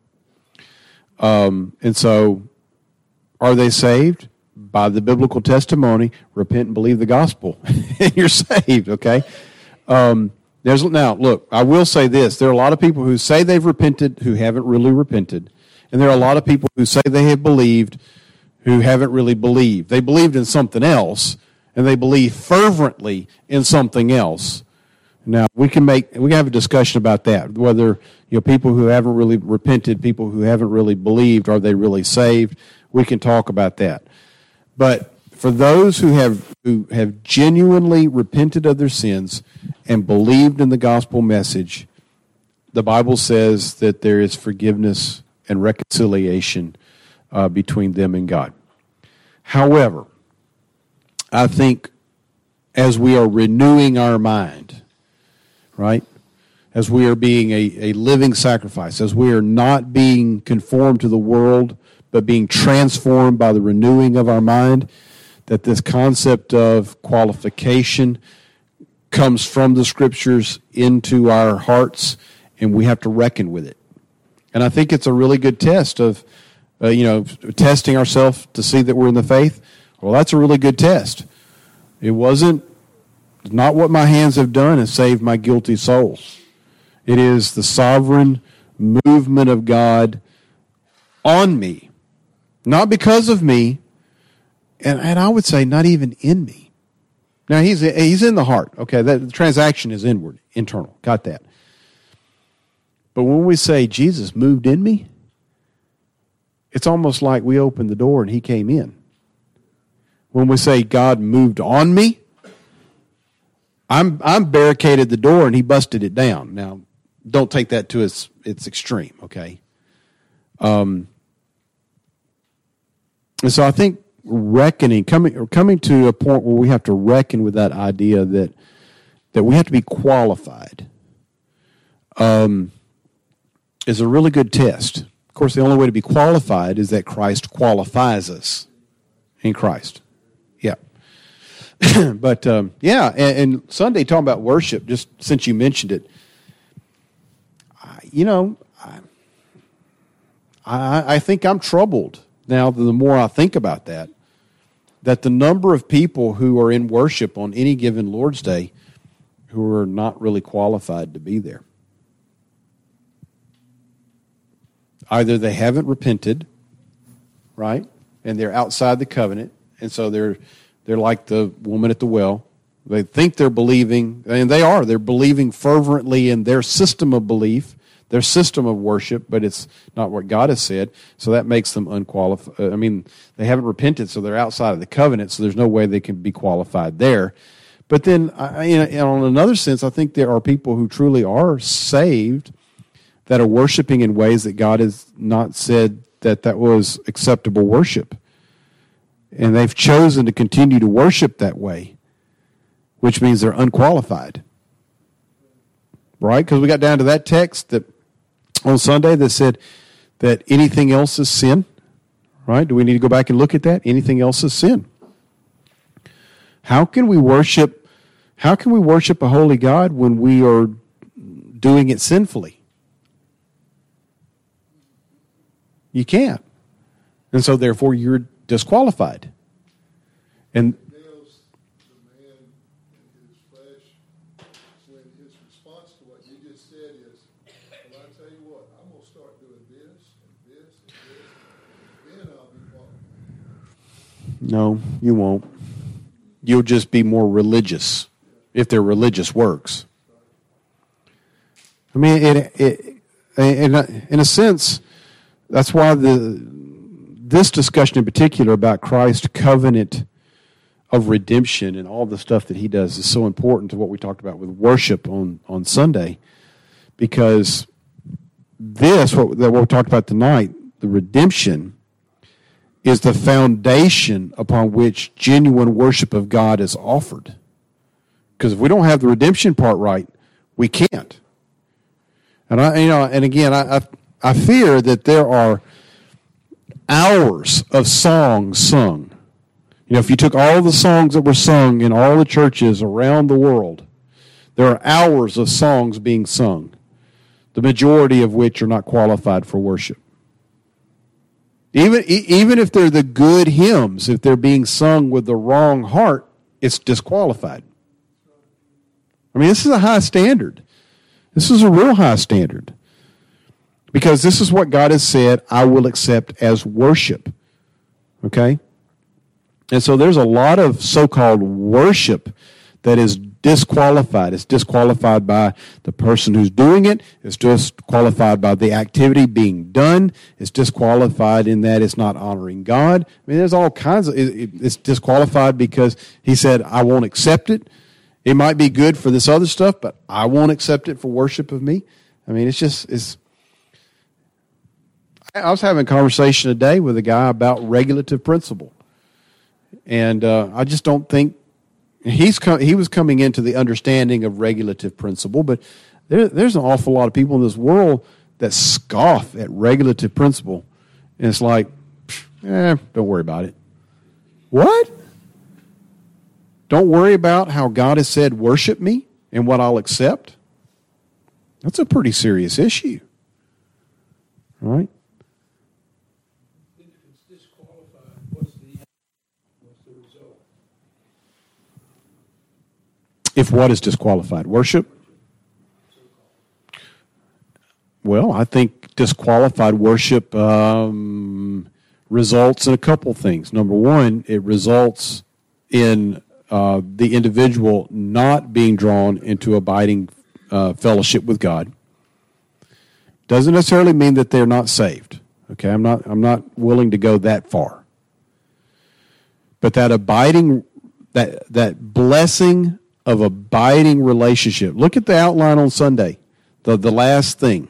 Um, and so, are they saved? By the biblical testimony, repent and believe the gospel, and you're saved, okay? Um, there's now, look, I will say this. There are a lot of people who say they've repented who haven't really repented. And there are a lot of people who say they have believed who haven't really believed. They believed in something else, and they believe fervently in something else. Now, we can make we can have a discussion about that, whether you know people who haven't really repented, people who haven't really believed, are they really saved? We can talk about that. But for those who have who have genuinely repented of their sins and believed in the gospel message, the Bible says that there is forgiveness and reconciliation uh, between them and God. However, I think as we are renewing our mind, right, as we are being a, a living sacrifice, as we are not being conformed to the world, but being transformed by the renewing of our mind, that this concept of qualification comes from the Scriptures into our hearts, and we have to reckon with it. And I think it's a really good test of, uh, you know, testing ourselves to see that we're in the faith. Well, that's a really good test. It wasn't not what my hands have done has saved my guilty soul. It is the sovereign movement of God on me, not because of me, and, and I would say not even in me. Now, he's he's in the heart. Okay, that, the transaction is inward, internal. Got that. But when we say Jesus moved in me, it's almost like we opened the door and he came in. When we say God moved on me, I'm I'm barricaded the door and he busted it down. Now, don't take that to its its extreme, okay? Um, and so I think reckoning, coming coming to a point where we have to reckon with that idea that that we have to be qualified, um, is a really good test. Of course, the only way to be qualified is that Christ qualifies us in Christ. Yeah. But, um, yeah, and, and Sunday, talking about worship, just since you mentioned it, I, you know, I, I, I think I'm troubled now the more I think about that, that the number of people who are in worship on any given Lord's Day who are not really qualified to be there. Either they haven't repented, right, and they're outside the covenant, and so they're they're like the woman at the well. They think they're believing, and they are. They're believing fervently in their system of belief, their system of worship, but it's not what God has said, so that makes them unqualified. I mean, they haven't repented, so they're outside of the covenant, so there's no way they can be qualified there. But then, I, you know, on another sense, I think there are people who truly are saved that are worshiping in ways that God has not said that that was acceptable worship. And they've chosen to continue to worship that way, which means they're unqualified. Right? Because we got down to that text that on Sunday that said that anything else is sin. Right? Do we need to go back and look at that? Anything else is sin. How can we worship, how can we worship a holy God when we are doing it sinfully? You can't. And so therefore you're disqualified. And Nails the man in his flesh when his response to what you just said is, well, I tell you what, I'm going to start doing this and this and this, and then I'll be qualified. no, you won't. You'll just be more religious if their religious works. I mean, it, it, in, a, in a sense, that's why the this discussion in particular about Christ's covenant of redemption and all the stuff that he does is so important to what we talked about with worship on, on Sunday, because this, what, what we talked about tonight, the redemption, is the foundation upon which genuine worship of God is offered. Because if we don't have the redemption part right, we can't. And I, you know, and again, I, I, I fear that there are hours of songs sung. You know, if you took all the songs that were sung in all the churches around the world, there are hours of songs being sung, the majority of which are not qualified for worship. Even, even if they're the good hymns, if they're being sung with the wrong heart, it's disqualified. I mean, this is a high standard. This is a real high standard. Because this is what God has said, I will accept as worship. Okay? And so there's a lot of so-called worship that is disqualified. It's disqualified by the person who's doing it. It's disqualified by the activity being done. It's disqualified in that it's not honoring God. I mean, there's all kinds of, it, it's disqualified because he said, I won't accept it. It might be good for this other stuff, but I won't accept it for worship of me. I mean, it's just, it's, I was having a conversation today with a guy about regulative principle. And uh, I just don't think, He's com- he was coming into the understanding of regulative principle, but there, there's an awful lot of people in this world that scoff at regulative principle. And it's like, eh, don't worry about it. What? Don't worry about how God has said, worship me and what I'll accept? That's a pretty serious issue. Right? If it's disqualified, what's the end? What's the result? If what is disqualified? Worship? Well, I think disqualified worship um, results in a couple things. Number one, it results in uh, the individual not being drawn into abiding uh, fellowship with God. Doesn't necessarily mean that they're not saved. Okay, I'm not. I'm not willing to go that far. But that abiding, that that blessing of abiding relationship. Look at the outline on Sunday, the, the last thing.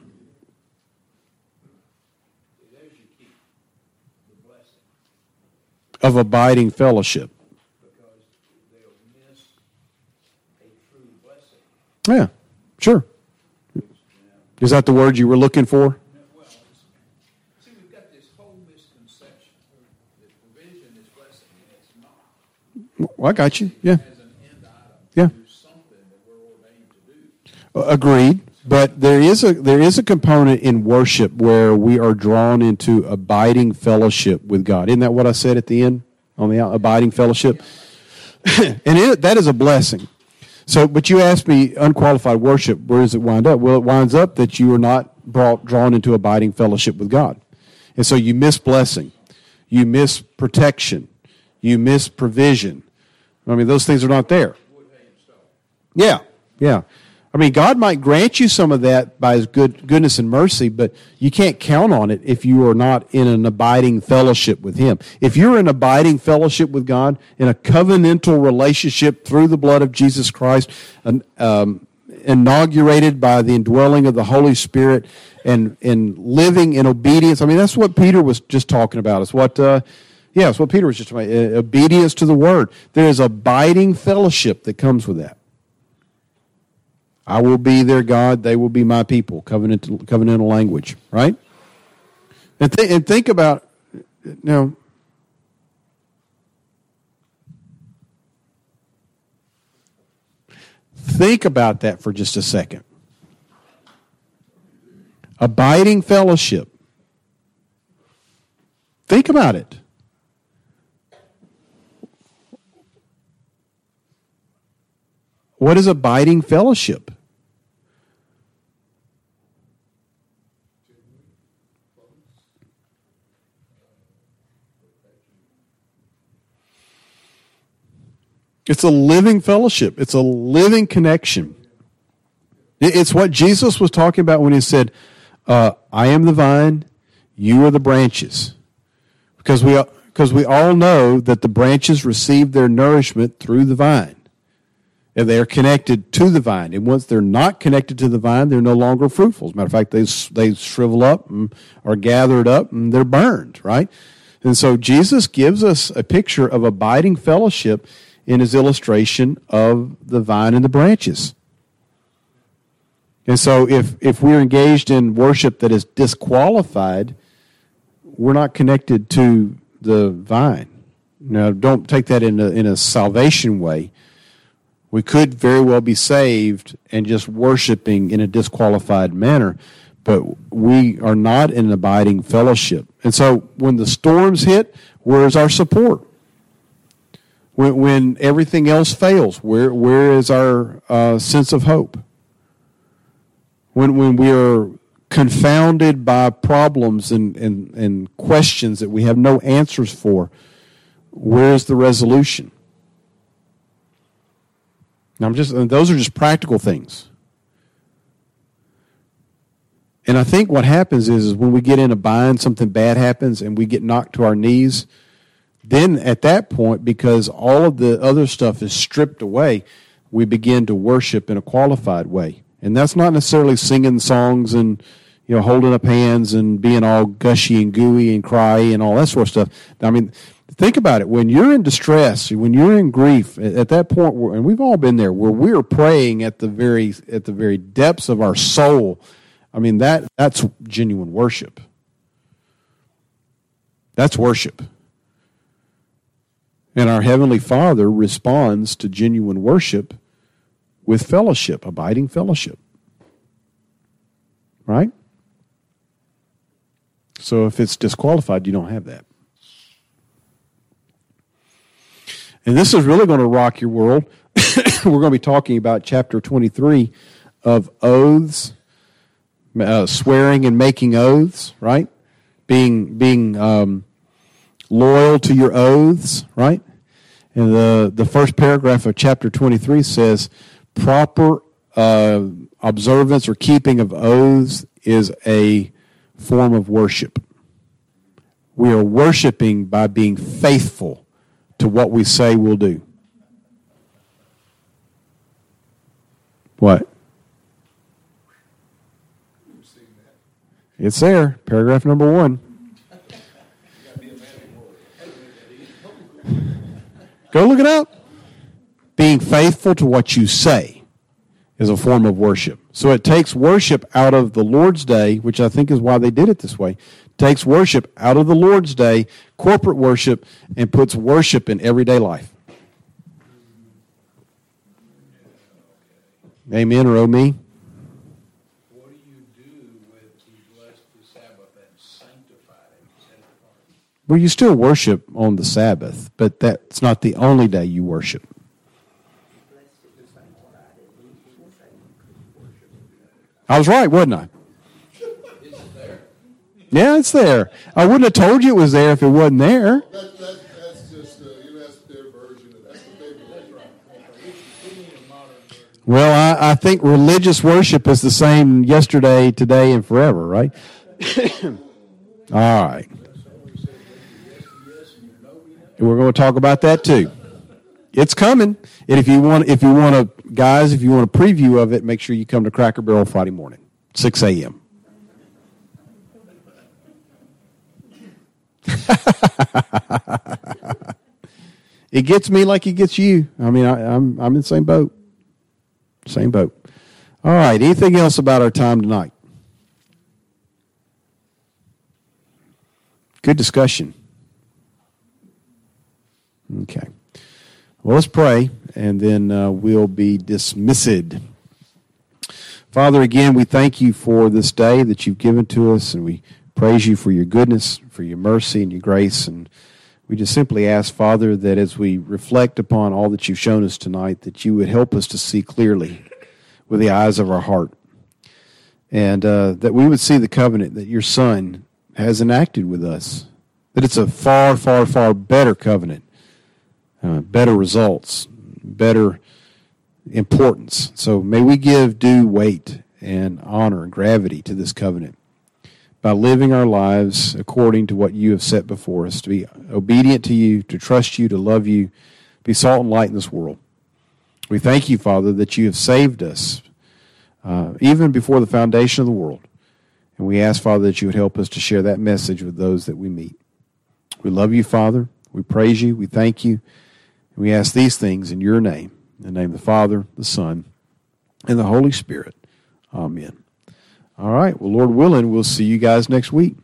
There's your key, the blessing. Of abiding fellowship. Because they'll miss a true blessing. Yeah, sure. Is that the word you were looking for? Well, see, we've got this whole misconception that provision is blessing, and it's not. Well, I got you, yeah. As an end item, Yeah. to do something that we're ordained to do. Agreed. But there is a there is a component in worship where we are drawn into abiding fellowship with God. Isn't that what I said at the end on the out- abiding fellowship? And it, that is a blessing. So, but you asked me unqualified worship. Where does it wind up? Well, it winds up that you are not brought drawn into abiding fellowship with God, and so you miss blessing, you miss protection, you miss provision. I mean, those things are not there. Yeah, yeah. I mean, God might grant you some of that by His good goodness and mercy, but you can't count on it if you are not in an abiding fellowship with Him. If you're in abiding fellowship with God, in a covenantal relationship through the blood of Jesus Christ, um, inaugurated by the indwelling of the Holy Spirit, and, and living in obedience, I mean, that's what Peter was just talking about. It's what, uh, yeah, it's what Peter was just talking about. Obedience to the Word. There is abiding fellowship that comes with that. I will be their God, they will be my people. Covenantal, covenantal language, right? And, th- and think about, you know, think about that for just a second. Abiding fellowship. Think about it. What is abiding fellowship? It's a living fellowship. It's a living connection. It's what Jesus was talking about when He said, uh, I am the vine, you are the branches. Because we, because we all know that the branches receive their nourishment through the vine. And they are connected to the vine. And once they're not connected to the vine, they're no longer fruitful. As a matter of fact, they, they shrivel up and are gathered up and they're burned, right? And so Jesus gives us a picture of abiding fellowship in His illustration of the vine and the branches. And so if, if we're engaged in worship that is disqualified, we're not connected to the vine. Now, don't take that in a, in a salvation way. We could very well be saved and just worshiping in a disqualified manner, but we are not in an abiding fellowship. And so when the storms hit, where's our support? When, when everything else fails, where where is our uh, sense of hope? When when we are confounded by problems and, and, and questions that we have no answers for, Where's the resolution? Now I'm just, those are just practical things. And I think what happens is, is when we get in a bind, something bad happens, and we get knocked to our knees, then at that point, because all of the other stuff is stripped away, we begin to worship in a qualified way. And that's not necessarily singing songs and, you know, holding up hands and being all gushy and gooey and cryy and all that sort of stuff. I mean, think about it. When you're in distress, when you're in grief, at that point, and we've all been there, where we're praying at the very at the very depths of our soul, I mean, that that's genuine worship. That's worship. And our Heavenly Father responds to genuine worship with fellowship, abiding fellowship. Right? So if it's disqualified, you don't have that. And this is really going to rock your world. We're going to be talking about chapter twenty-three of oaths, uh, swearing and making oaths, right? Being being um, loyal to your oaths, right? And the, the first paragraph of chapter twenty-three says, proper uh, observance or keeping of oaths is a form of worship. We are worshiping by being faithful to what we say we'll do. What? It's there, paragraph number one. Go look it up. Being faithful to what you say is a form of worship. So it takes worship out of the Lord's Day, which I think is why they did it this way. It takes worship out of the Lord's Day, corporate worship, and puts worship in everyday life. Amen or oh me? What do you do with He blessed the Sabbath and sanctified it? Well, you still worship on the Sabbath, but that's not the only day you worship. I was right, wasn't I? Is it there? Yeah, it's there. I wouldn't have told you it was there if it wasn't there. That, that, that's just, uh, you know, that's their version of that's what they believe. Well, I, I think religious worship is the same yesterday, today, and forever, right? All right. We're going to talk about that too. It's coming. And if you want, if you want to, guys, if you want a preview of it, make sure you come to Cracker Barrel Friday morning, six a.m. It gets me like it gets you. I mean, I, I'm I'm in the same boat. Same boat. All right. Anything else about our time tonight? Good discussion. Okay. Well, let's pray, and then uh, we'll be dismissed. Father, again, we thank you for this day that you've given to us, and we praise you for your goodness, for your mercy, and your grace. And we just simply ask, Father, that as we reflect upon all that you've shown us tonight, that you would help us to see clearly with the eyes of our heart, and uh, that we would see the covenant that your Son has enacted with us, that it's a far, far, far better covenant. Uh, better results, better importance. So may we give due weight and honor and gravity to this covenant by living our lives according to what you have set before us, to be obedient to you, to trust you, to love you, be salt and light in this world. We thank you, Father, that you have saved us uh, even before the foundation of the world. And we ask, Father, that you would help us to share that message with those that we meet. We love you, Father. We praise you. We thank you. We ask these things in your name, in the name of the Father, the Son, and the Holy Spirit. Amen. All right. Well, Lord willing, we'll see you guys next week.